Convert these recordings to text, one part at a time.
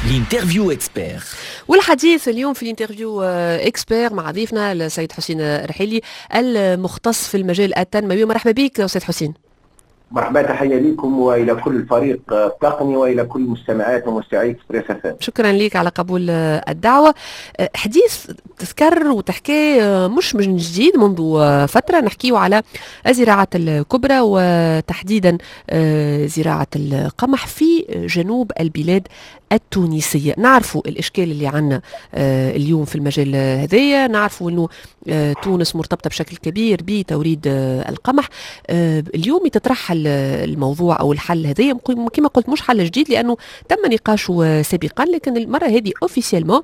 الانترفيو اكسبير. والحديث اليوم في الانترفيو اكسبير مع ضيفنا السيد حسين رحيلي المختص في المجال التنموي. مرحبا بك سيد حسين. مرحبا، تحية لكم والى كل الفريق التقني والى كل مستمعات ومستمعي اكسبريس اف ام. شكرا لك على قبول الدعوه. حديث تذكر وتحكي مش من جديد، منذ فتره نحكيه على الزراعه الكبرى وتحديدا زراعه القمح في جنوب البلاد التونسية. نعرفوا الإشكال اللي عنا اليوم في المجال هذايا، نعرفوا أنه تونس مرتبطة بشكل كبير بتوريد القمح. اليوم يتطرح الموضوع أو الحل هذايا كما قلت مش حل جديد لأنه تم نقاشه سابقا، لكن المرة هذه أوفيسيالمون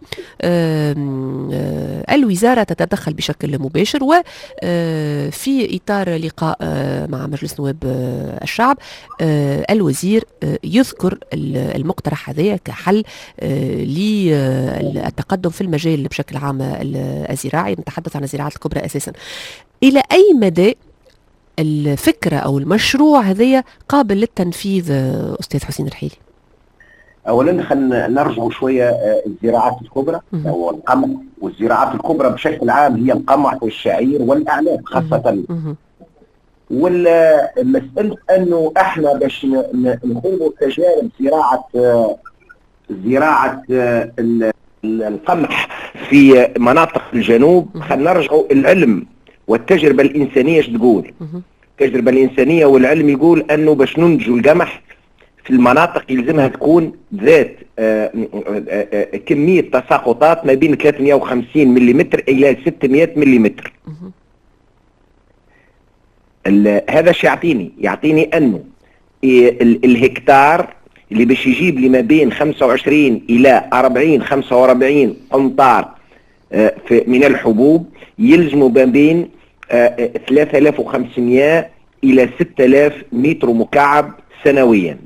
الوزارة تتدخل بشكل مباشر، وفي إطار لقاء مع مجلس نواب الشعب الوزير يذكر المقترح هذايا حل للتقدم في المجال بشكل عام الزراعي. نتحدث عن الزراعات الكبرى أساسا. إلى أي مدى الفكرة أو المشروع هذايا قابل للتنفيذ أستاذ حسين رحيلي؟ أولا خلينا نرجع شوية الزراعات الكبرى أو القمح، والزراعات الكبرى بشكل عام هي القمح والشعير والأعناب خاصة. والمسألة أنه احنا باش نقوموا تجارب زراعة القمح في مناطق الجنوب، خلينا نرجعوا العلم والتجربة الإنسانية. ايش تقول؟ التجربة الإنسانية والعلم يقول أنه باش ننتجوا القمح في المناطق يلزمها تكون ذات كمية تساقطات ما بين 350 ملم إلى 600 ملم. هذا شو يعطيني أنه الهكتار اللي باش يجيب لي ما بين 25 إلى 45 أمتار من الحبوب يلزموا ما بين 3500 إلى 6000 متر مكعب سنويا.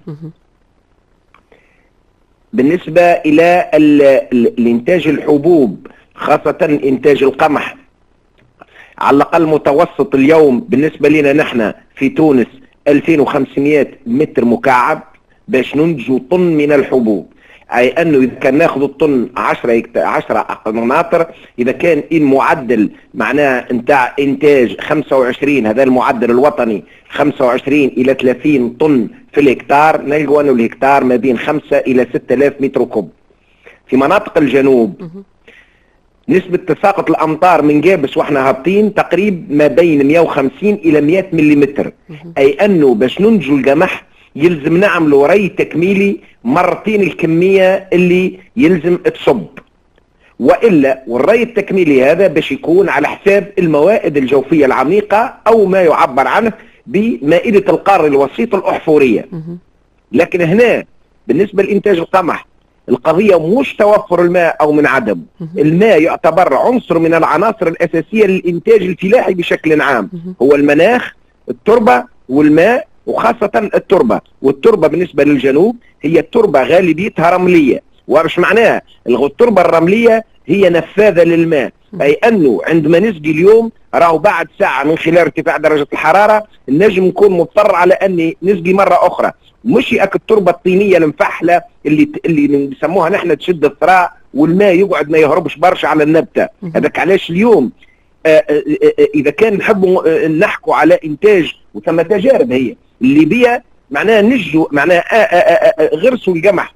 بالنسبة إلى الإنتاج الحبوب خاصة إنتاج القمح، على الأقل متوسط اليوم بالنسبة لنا نحن في تونس 2500 متر مكعب باش ننتجوا طن من الحبوب. أي أنه إذا كان ناخذ الطن 10 قناطر، إذا كان معدل معناه نتاع إنتاج 25، هذا المعدل الوطني 25 إلى 30 طن في الهكتار، نلقوا أنه الهكتار ما بين 5 إلى 6000 متر كوب. في مناطق الجنوب نسبة تساقط الأمطار من جابس وإحنا هابطين تقريبا ما بين 150 إلى 100 ملم. أي أنه باش ننتجوا القمح يلزم نعملوا ري تكميلي مرتين الكمية اللي يلزم تصب، وإلا والري التكميلي هذا باش يكون على حساب الموائد الجوفية العميقة أو ما يعبر عنه بمائدة القار الوسيط الأحفورية. لكن هنا بالنسبة لإنتاج القمح القضية مش توفر الماء أو من عدم الماء، يعتبر عنصر من العناصر الأساسية للإنتاج الفلاحي بشكل عام. هو المناخ، التربة والماء، وخاصة التربة. والتربة بالنسبة للجنوب هي التربة غالبيتها رملية. ومش معناها التربة الرملية هي نفاذة للماء، أي أنه عندما نسقي اليوم راهو بعد ساعة من خلال ارتفاع درجة الحرارة النجم نكون مضطر على أني نسقي مرة أخرى. مش التربة الطينية المفحلة اللي نسموها نحن تشد الثراء والماء يقعد ما يهربش برشا على النبتة. هذاك علاش اليوم إذا كان نحبوا نحكوا على إنتاج، وثم تجارب هي اللي بيها معناها نجوا معناها غرسوا القمح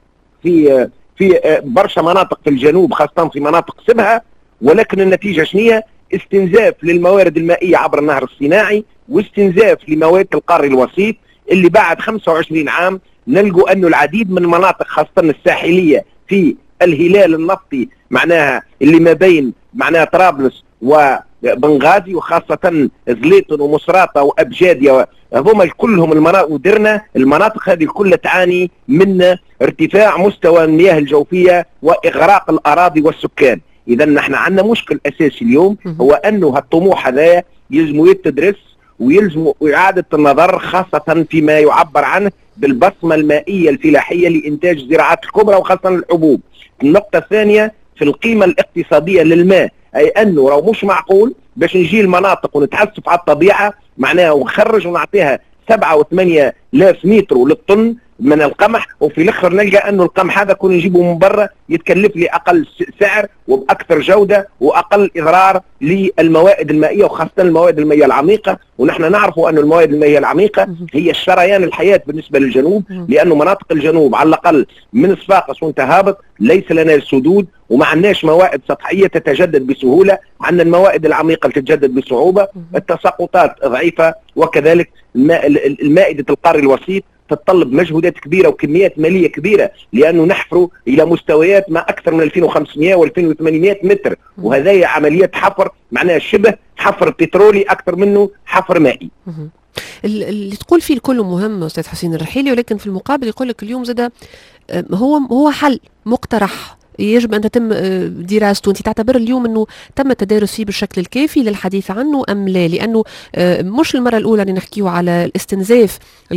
في برشا مناطق في الجنوب خاصة في مناطق سبها، ولكن النتيجة شنية؟ استنزاف للموارد المائية عبر النهر الصناعي، واستنزاف لمواد القار الوسيط اللي بعد 25 عام نلقوا أنه العديد من المناطق خاصة الساحلية في الهلال النفطي معناها اللي ما بين معناها طرابلس وبنغازي وخاصة زليطن ومصراتة وأبجادية، هذوما كلهم المناطق ودرنا المناطق هذه كلها تعاني من ارتفاع مستوى المياه الجوفية وإغراق الأراضي والسكان. إذا نحن عندنا مشكل أساسي اليوم، هو أنه الطموح هذا يلزم يتدرس ويلزم إعادة النظر خاصة فيما يعبر عنه بالبصمة المائية الفلاحية لإنتاج الزراعات الكبرى وخاصة الحبوب. النقطة الثانية في القيمة الاقتصادية للماء، أي أنه لو مش معقول باش نجي المناطق ونتحسف على الطبيعة معناها ونخرج ونعطيها 7 و8 آلاف متر للطن من القمح، وفي الاخر نلقى انه القمح هذا كون نجيبه من برا يتكلف لي اقل سعر وباكثر جوده واقل اضرار للموائد المائيه، وخاصه المواد المائيه العميقه. ونحن نعرف ان المواد المائيه العميقه هي الشريان الحياه بالنسبه للجنوب، لانه مناطق الجنوب على الاقل من صفاقس وانت هابط ليس لنا السدود وما عندناش موائد سطحيه تتجدد بسهوله، عندنا الموائد العميقه تتجدد بصعوبه، التساقطات ضعيفه، وكذلك المائده القاري الوسيط تتطلب مجهودات كبيره وكميات ماليه كبيره، لانه نحفروا الى مستويات ما اكثر من 2500 و2800 متر، وهذه عمليات حفر معناها شبه حفر بترولي اكثر منه حفر مائي. اللي تقول فيه الكل مهم استاذ حسين الرحيلي، ولكن في المقابل يقول لك اليوم زاد هو حل مقترح يجب أن تتم دراسته. أنت تعتبر اليوم أنه تم التدارس فيه بالشكل الكافي للحديث عنه أم لا؟ لأنه مش المرة الأولى اللي نحكيه على الاستنزاف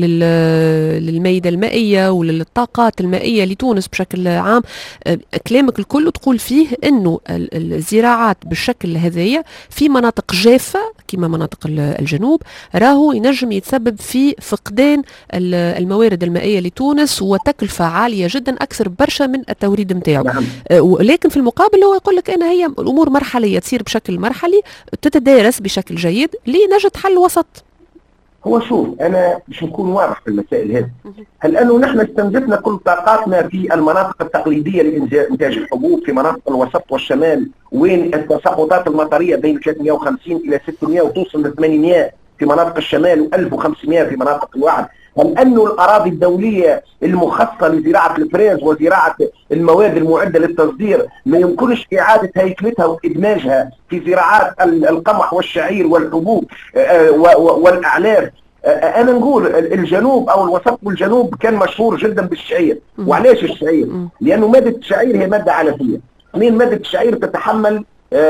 للميدة المائية وللطاقات المائية لتونس بشكل عام. كلامك الكل تقول فيه أنه الزراعات بالشكل هذايا في مناطق جافة كما مناطق الجنوب راهو ينجم يتسبب في فقدان الموارد المائية لتونس وتكلفة عالية جدا أكثر برشا من التوريد متاعه. لكن في المقابل هو يقول لك أنا هي الأمور مرحلية تصير بشكل مرحلي تتدارس بشكل جيد لنجد حل وسط. هو شوف أنا باش نكون واضح في المسائل هذه، هل أنه نحن استنزفنا كل طاقاتنا في المناطق التقليدية لإنتاج الحبوب في مناطق الوسط والشمال وين التساقطات المطرية بين 350 إلى 600 وتوصل ل 800 في مناطق الشمال و1500 في مناطق الوعد؟ هل أنه الأراضي الدولية المخصصة لزراعة الفريز وزراعة المواد المعدة للتصدير ما يمكنش إعادة هيكلتها وإدماجها في زراعات القمح والشعير والحبوب والأعلاف؟ أنا نقول الجنوب أو الوسط والجنوب كان مشهور جدا بالشعير. وعلاش الشعير؟ لأنه مادة الشعير هي مادة علفية. مادة الشعير تتحمل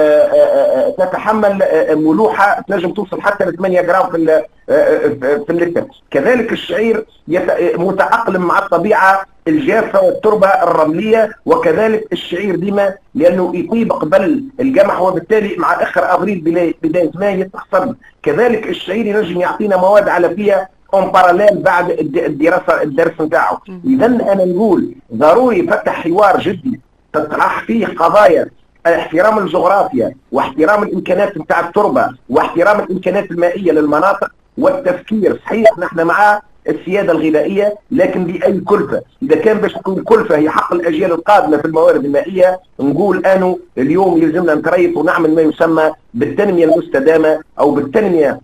ملوحة تنجم توصل حتى ل 8 جرام في اللتر. كذلك الشعير متأقلم مع الطبيعة الجافة والتربة الرملية، وكذلك الشعير ديما لأنه يطيب قبل القمح وبالتالي مع آخر أبريل بداية ماي يتخصب. كذلك الشعير ينجم يعطينا مواد علفية اون باراليل بعد الدرس نتاعو. إذا أنا نقول ضروري فتح حوار جدي تطرح فيه قضايا احترام الجغرافيا واحترام الامكانات نتاع التربه واحترام الامكانات المائيه للمناطق والتفكير. صحيح نحن مع السياده الغذائيه لكن باي كلفه. اذا كان باش تكون كلفه هي حق الاجيال القادمه في الموارد المائيه، نقول انه اليوم يلزمنا نتريث ونعمل ما يسمى بالتنميه المستدامه او بالتنميه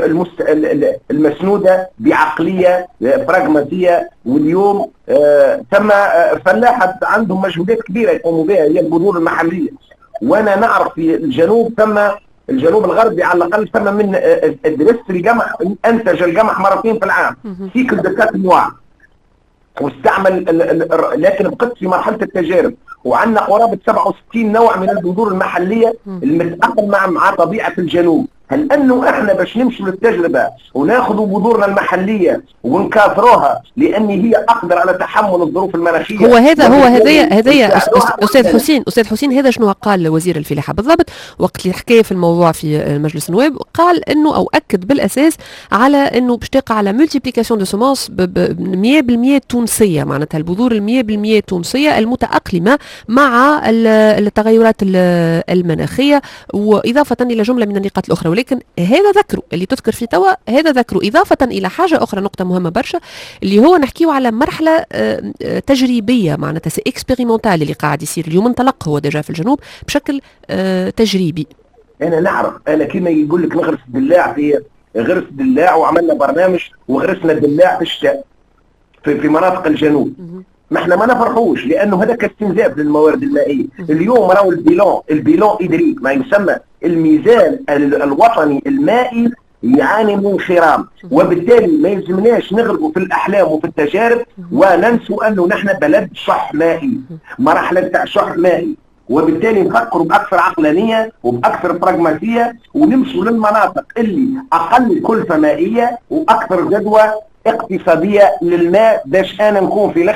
المسنوده بعقليه براغماتيه. واليوم ثم فلاحه عندهم مجهودات كبيره يقوموا بها هي البذور المحليه. وانا نعرف في الجنوب ثم الجنوب الغربي على الاقل ثم من درست القمح انتج القمح مرتين في العام سيكل دكات نوع واستعمل لكن بقيت في مرحله التجارب. وعندنا قرابه 67 نوع من البذور المحليه المتاقلم مع طبيعه الجنوب. هل انه احنا باش نمشوا للتجربه وناخذوا بذورنا المحليه ونكاثروها لان هي اقدر على تحمل الظروف المناخيه؟ هذايا استاذ حسين هذا شنو قال وزير الفلاحه بالضبط وقت اللي حكى في الموضوع في مجلس النواب؟ قال انه او اكد بالاساس على انه باش تقع على ملتيبليكاسيون دو سومونس 100% تونسيه، معناتها البذور 100% تونسيه المتاقلمه مع التغيرات المناخيه، واضافه الى جمله من النقاط الاخرى. ولكن هذا ذكره اللي تذكر فيه توا هذا ذكره إضافة إلى حاجة أخرى، نقطة مهمة برشا اللي هو نحكيه على مرحلة تجريبية، معناتها سي اكسبيريمونتال اللي قاعد يصير اليوم، انطلق هو ديجا في الجنوب بشكل تجريبي. أنا نعرف أنا كما يقول لك نغرس الدلاع في غرس الدلاع وعملنا برنامج وغرسنا الدلاع في الشتاء في مناطق الجنوب. ما احنا ما نفرحوش لانه هذا كاستنزاف للموارد المائيه. اليوم راهو البيلون ادريك ما يسمى الميزان الوطني المائي يعاني من انخرام، وبالتالي ما يلزمناش نغرقوا في الاحلام وفي التجارب وننسوا انه نحن بلد شح مائي، مرحله تاع شح مائي، وبالتالي نفكروا باكثر عقلانيه وباكثر براغماتيه ونمشوا للمناطق اللي اقل كلفه مائيه واكثر جدوى اقتصاديه للماء باش انا نكون في الاخر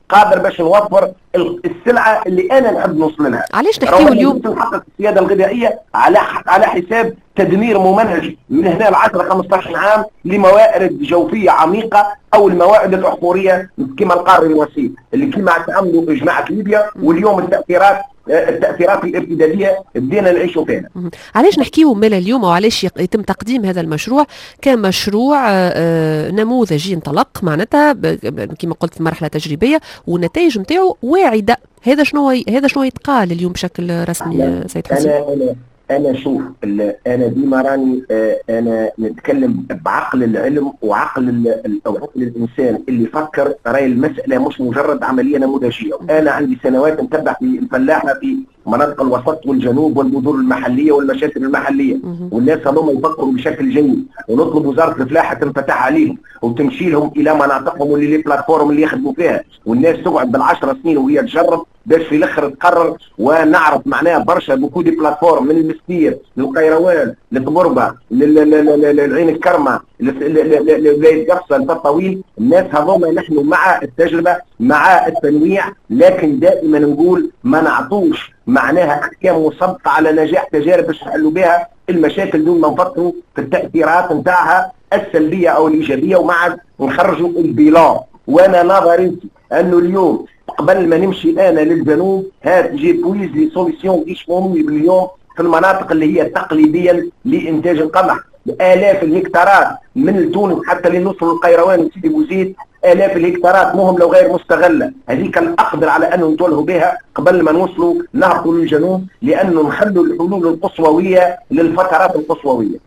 قادر باش نوفر السلعه اللي انا نحب نوصل لها. علاش نحكيو اليوم نحقق السياده الغذائيه على حساب تدمير ممنهج من هنا ل 10 15 عام لموارد جوفيه عميقه او الموارد الاحفوريه كما القار الوسيط اللي كما تعملوا جماعه ليبيا، واليوم التأثيرات الارتدادية بدينا نعيشوا فيها. علاش نحكيو مالا اليوم وعلاش يتم تقديم هذا المشروع كمشروع نموذجي انطلق معناتها كما قلت في مرحلة تجريبية والنتائج نتاعو واعدة؟ هذا شنو يتقال اليوم بشكل رسمي سيد حسين؟ انا شوف انا ديما راني انا نتكلم بعقل العلم وعقل الانسان اللي يفكر. راي المساله مش مجرد عمليه نموذجيه. انا عندي سنوات نتبع في الفلاحه في مناطق الوسط والجنوب والبذور المحليه والمشاتل المحليه، والناس هذوما يفكروا بشكل جيد، ونطلب وزاره الفلاحه تنفتح عليهم وتمشي لهم الى مناطقهم واللي لي بلاتفورم اللي يخدموا فيها، والناس تقعد بالعشر سنين وهي تجرب باش في الاخر تقرر. ونعرف معناها برشا بوكو دي بلاتفورم من المستير للقيروان للضمربه للعين الكرمه لولايه قفصه للطويل. الناس هذوما نحن مع التجربه مع التنويع، لكن دائما نقول ما نعطوش معناها احكام مسبقه على نجاح تجارب باش نحلوا بها المشاكل دون ما نفكروا في التاثيرات نتاعها السلبيه او الايجابيه ومع نخرجوا البيلان. وانا نظريتي انه اليوم قبل ما نمشي انا للجنوب هات جي بويز لي سوليسيون ديسپونيبل اليوم في المناطق اللي هي تقليديا لانتاج القمح. آلاف الهكتارات من تونس حتى لنوصل للقيروان وسيدي بوزيد، آلاف الهكتارات مهم لو غير مستغلة. هذيك الأقدر على أن نتولهوا بها قبل ما نوصلوا نهبطوا للجنوب، لأنه نخلوا الحلول القصووية للفترات القصووية.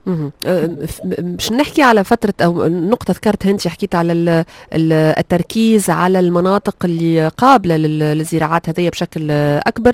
مش نحكي على فترة أو نقطة ذكرتها أنت، حكيت على التركيز على المناطق اللي قابلة للزراعات هذه بشكل أكبر.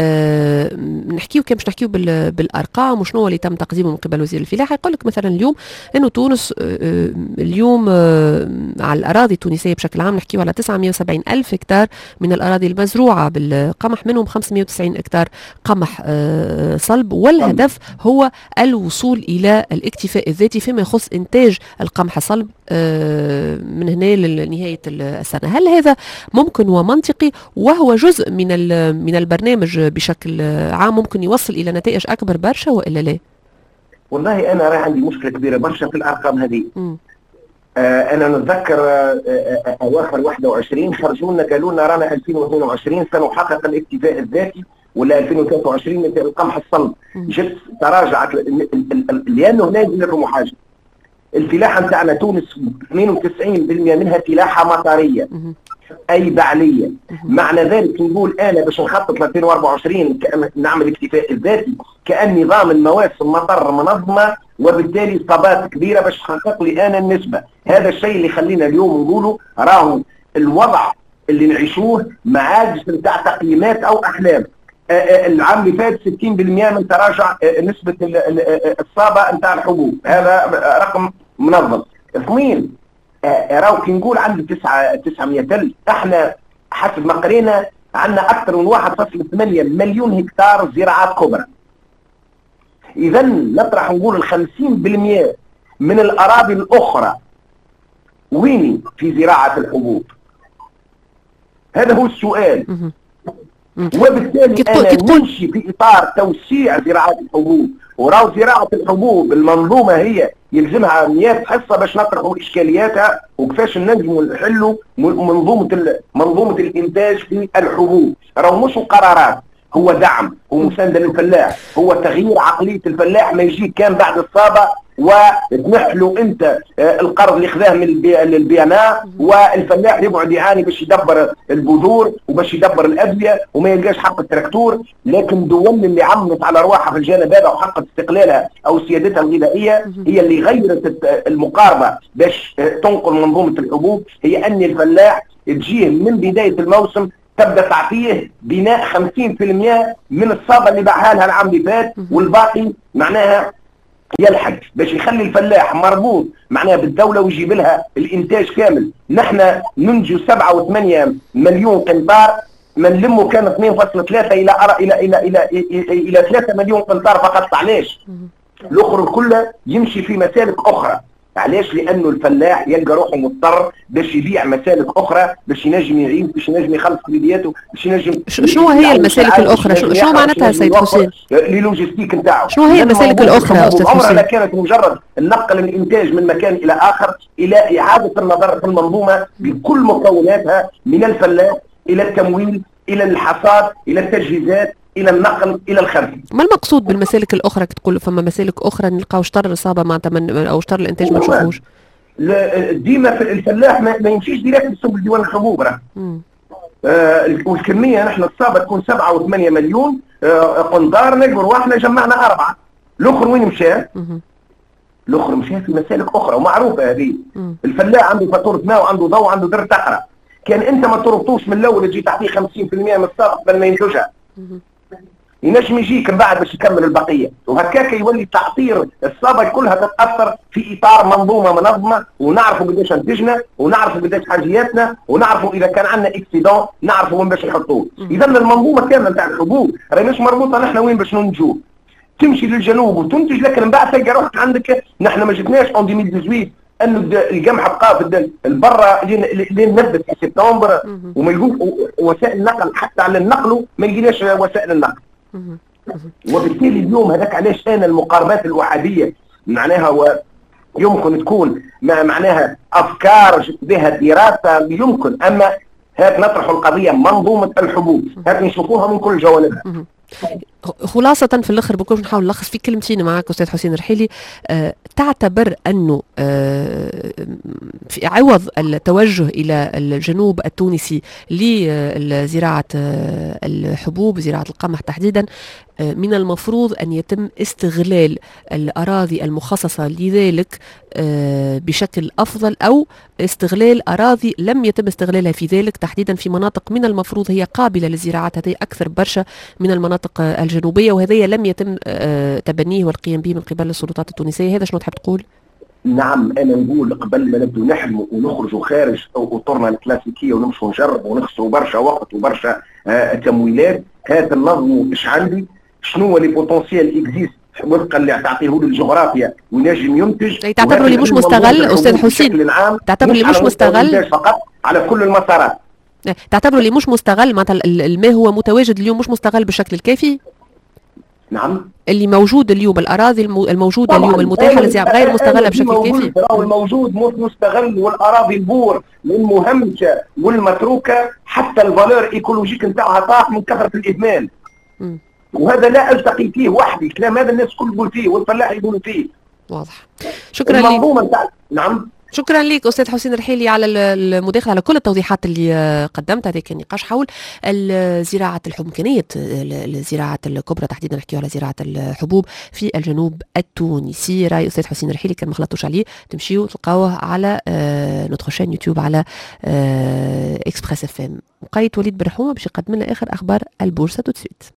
نحكيو كيف مش نحكيو بالأرقام وشنو اللي تم تقديمه من قبل وزير الفلاحة. يقول لك مثلا اليوم أنه تونس اليوم على الأراضي التونسية بشكل عام نحكيو على 970 ألف هكتار من الأراضي المزروعة بالقمح، منهم 590 هكتار قمح صلب، والهدف هو الوصول إلى الاكتفاء الذاتي فيما يخص إنتاج القمح صلب من هنا لنهاية السنة. هل هذا ممكن ومنطقي وهو جزء من البرنامج بشكل عام ممكن يوصل إلى نتائج أكبر برشا وإلا لا؟ والله أنا راه عندي مشكلة كبيرة برشا في الأرقام هذه. أنا نتذكر أواخر 21 خرجوا لنا قالوا لنا رانا 2022 سنحقق الاكتفاء الذاتي، ولا 2023 مثل القمح الصلب. جت تراجعت لأنه هنا يجي لكم حاجة. الفلاحة نتاعنا تونس 92% منها فلاحة مطرية أي بعلية. معنى ذلك نقول أنا باش نخطط ل 2024 نعمل اكتفاء الذاتي كأن نظام المواسم مطر منظمة، وبالتالي صبات كبيرة باش تحقق لي أنا النسبة. هذا الشيء اللي خلينا اليوم نقوله راهو الوضع اللي نعيشوه ما عادش نتاع تقييمات أو أحلام. العام اللي فات 60% من تراجع نسبة الصابة نتاع الحبوب، هذا رقم منظم. اثنين راهو كي نقول عندي 900,000، احنا حسب ما قرينا عندنا أكثر من 1.8 مليون هكتار زراعات كبرى. إذا نطرح نقول 50% من الأراضي الأخرى وين في زراعة الحبوب؟ هذا هو السؤال. وبالتالي أنا نمشي في إطار توسيع زراعة الحبوب، وراو زراعة الحبوب المنظومة هي يلزمها 100 حصة باش نطرحوا إشكالياتها وكيفاش ننجموا نحلوا منظومة الإنتاج في الحبوب. راهو مش قرارات، هو دعم، هو مساندة للفلاح، هو تغيير عقلية الفلاح. ما يجيك كان بعد الصابة وتنحلوا انت القرض اللي خذاه من البيانات، والفلاح يقعد يعاني باش يدبر البذور وباش يدبر الادويه وما يلقاش حق التراكتور. لكن دول اللي عمت على رواحها في الجانب هذا وحققت استقلالها او سيادتها الغذائيه هي اللي غيرت المقاربه باش تنقل منظومه الحبوب. هي ان الفلاح تجيه من بدايه الموسم تبدا تعطيه بناء 50% من الصابه اللي باعها لها العام اللي فات، والباقي معناها يلحق باش يخلي الفلاح مربوط معناها بالدوله ويجيب لها الانتاج كامل. نحن ننجو 7 و8 مليون قنطار، من لمه كان 2.3 الى 3 مليون قنطار فقط. علاش؟ الاخر كله يمشي في مسالك اخرى. علاش؟ لانه الفلاح يلقى روحه مضطر باش يبيع مسالك اخرى باش ينجم يعيش، باش ينجم يخلص بدياته، باش ينجم. شنو هي المسالك الاخرى؟ شنو معناتها سيد حسين؟ لي لوجيستيك نتاعو. شنو هي المسالك الاخرى استاذ حسين؟ عمرها كانت مجرد النقل من انتاج من مكان الى اخر الى اعاده النظر في المنظومه بكل مكوناتها، من الفلاح الى التمويل الى الحصاد الى التجهيزات الى النقل الى الخرج. ما المقصود بالمسالك الاخرى؟ تقول فما مسالك اخرى نلقاو شطر الاصابه معناتها او شطر الانتاج ما نشوفوش. ديما في الفلاح ما يمشيش ديريكت لسوق ديوان الحبوب راه. والكميه نحن الصابه تكون 7 و8 مليون قنطار، نقدر واحنا جمعنا 4. الاخر وين مشى؟ الاخر مشى في مسالك اخرى ومعروفه هذه. الفلاح عنده فاتوره ماء وعنده ضوء وعنده درة تحرى. كان انت ما تربطوش من الاول تجي تعطيه 50% من الصابه قبل ما ينتجها، ينجم يجيك من بعد باش يكمل البقيه، وهكاك يولي تعطير الصابه كلها تتاثر في اطار منظومه منظمه، ونعرفوا قداش انتجنا، ونعرفوا قداش حاجياتنا، ونعرفوا اذا كان عندنا اكسيدون نعرفوا وين باش نحطوه. اذا المنظومه كامله نتاع الحبوب راهي مش مربوطه نحن وين باش ننتجوا. تمشي للجنوب وتنتج، لكن من بعد تلقى روحك عندك. نحن ما جبناش اون 2018 انه القمح بقى في البرة لين نبت في سبتمبر، وما يلقوش وسائل النقل، حتى على النقل ما لقيناش وسائل النقل. وبالتالي اليوم هذاك علاش انا المقاربات الاحاديه معناها يمكن تكون معناها افكار بها دراسه يمكن، اما هات نطرح القضيه منظومه الحبوب، هات نشوفوها من كل جوانبها. خلاصة في الاخر بكون نحاول نلخص في كلمتين معك استاذ حسين رحيلي. تعتبر انه في عوض التوجه الى الجنوب التونسي لزراعة الحبوب، زراعة القمح تحديدا، من المفروض ان يتم استغلال الاراضي المخصصة لذلك بشكل افضل، او استغلال اراضي لم يتم استغلالها في ذلك، تحديدا في مناطق من المفروض هي قابلة للزراعات هذه اكثر برشا من المناطق الجنوبية، وهذا لم يتم تبنيه والقيام به من قبل السلطات التونسية. هذا شنو تحب تقول؟ نعم، انا نقول قبل ما نبدو نحلموا ونخرجوا خارج اطرنا الكلاسيكيه ونمشوا نجربوا ونخسروا برشا وقت وبرشا تمويلات، هذا النظم ايش عندي؟ شنو هو لي بوتونسيال اكزيست وفقا اللي تعطيه له الجغرافيا وينجم ينتج. تعتبر اللي مش مستغل استاذ حسين؟ تعتبر اللي مش مستغل فقط على كل المسارات؟ تعتبر اللي مش مستغل معناتها الماء هو متواجد اليوم مش مستغل بالشكل الكافي؟ نعم، اللي موجود اليوم، الاراضي الموجوده اليوم المتاحه للزراعه غير مستغله بشكل كافي. الموجود مش مستغل، والاراضي البور المهمشه والمتروكه حتى الفالور ايكولوجيك نتاعها طاح من كثره الاهمال. وهذا لا التقي فيه وحدي، الكلام هذا الناس الكل تقول فيه والفلاح يقولوا فيه. واضح. شكرا لك. نعم، شكرا لك استاذ حسين رحيلي على المداخله، على كل التوضيحات اللي قدمتها. هذا كان نقاش حول زراعه الحبوب، امكانيه زراعه الكبرى تحديدا، نحكيو على زراعه الحبوب في الجنوب التونسي. راي استاذ حسين رحيلي كان ما خلطوش عليه، تمشيو تلقاوه على نوتخ شين يوتيوب على اكسبريس اف ام. وقيت وليد برحومه باش يقدم لنا اخر اخبار البورصه تو سويت.